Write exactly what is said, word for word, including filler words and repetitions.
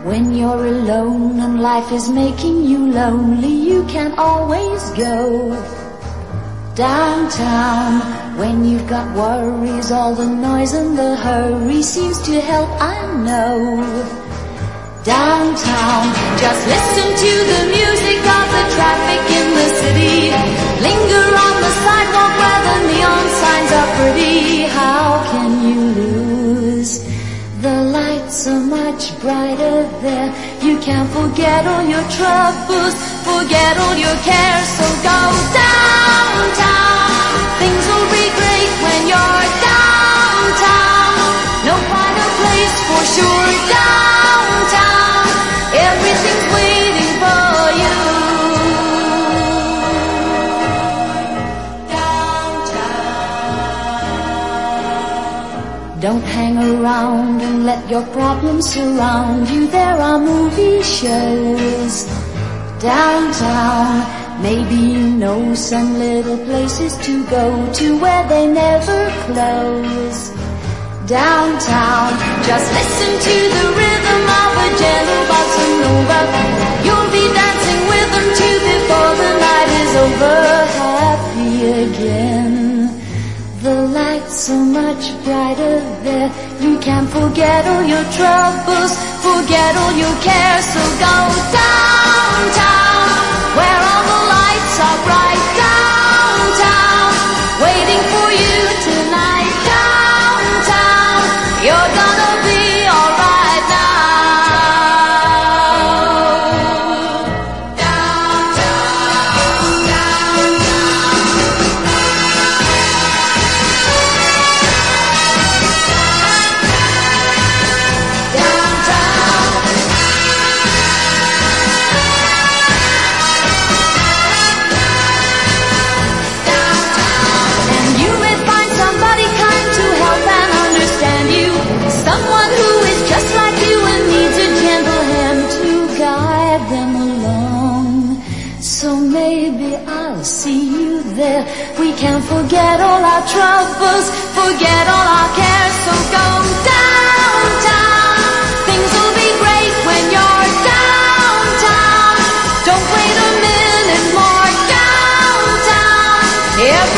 When you're alone and life is making you lonely, you can always go downtown. When you've got worries, all the noise and the hurry seems to help, I know. Downtown, just listen to the music of the traffic in the city. Linger on the sidewalk where the neon signs are pretty. How can you lose? The lights are much brighter there. You can't forget all your troubles, forget all your cares. So go downtown. Things will be great when you're downtown. No finer place for sure. Downtown, everything's waiting for you. Downtown. Don't hang around and let your problems surround you. There are movie shows downtown. Maybe you know some little places to go to where they never close. Downtown, just listen to the rhythm of a gentle bossa nova. You'll be dancing with them too before the night is over. Happy again. The lights are much brighter there. You can't forget all your troubles, forget all your cares. So go downtown, where all the lights are bright. Downtown, waiting for you tonight. Downtown, you're gonna be alright now. Downtown, someone who is just like you and needs a gentle hand to guide them along. So maybe I'll see you there. We can forget all our troubles, forget all our cares. So go downtown. Things will be great when you're downtown. Don't wait a minute more. Downtown. Every